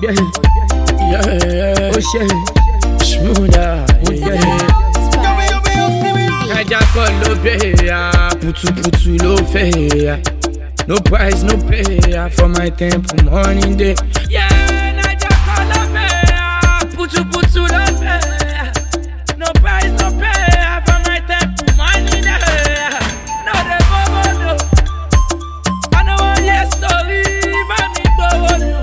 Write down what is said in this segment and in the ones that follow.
yeah, oh shit, smoother, yeah. Naija follow pay, putu low fare. No price, no pay for my temple morning day. Yeah, Naija follow pay, putu low fare. No price, no pay for my temple morning day. No dey bobo no, I no want your story, but me bobo no.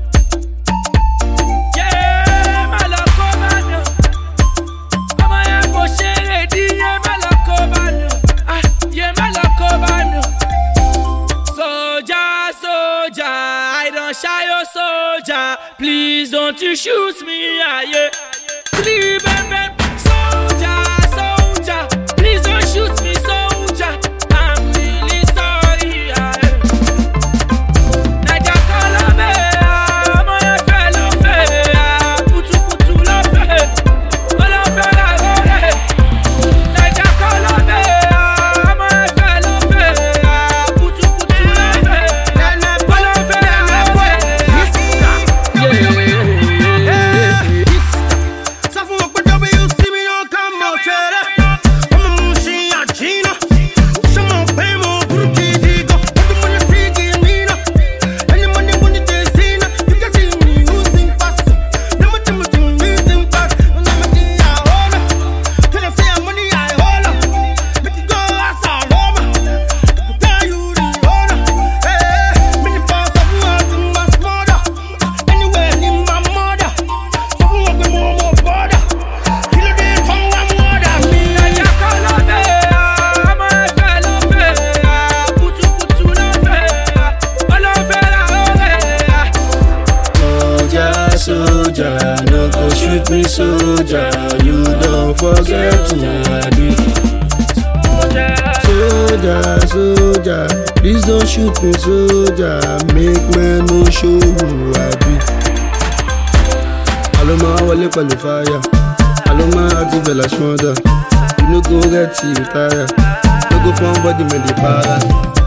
Yeah, my loco man, I'ma have go share it, yeah, my loco man, yeah, my loco man. Soldier, I don't shy your soldier. Please don't you shoot me, yeah. Please, baby. Soldier, please don't shoot me, soldier. I'm really sorry, yeah. Naija follow me, mo ye fellow fair. Putu lo fair, olo fair la gore. Naija follow me, mo ye fellow fair. Putu lo fair, olo fair la gore. Suffer up with WC, me don't come out here. I'm a mushi a Gina. Some more pay more, put it digo. What the money free give me now? Any money they see now. You can see me losing fast. Never tell me to losing fast. Never see I hold up. Till I say I'm money I hold up. Make it go as a Roma. Tell you the owner. Hey, me the boss of what in my mother. Anywhere in my mother. Some more with more border. Kill the tongue I'm mother. Naija follow me, mo ye fellow fair. Putu lo fair, olo fair la gore. Soldier, no go shoot me, soldier. You don't forget who I be. Soldier, please don't shoot me, soldier. Make man no show who I be. Allo ma wale pẹ̀lú fire. Allo ma àti bella smother. You no go get you tire. No go fun body me dey para.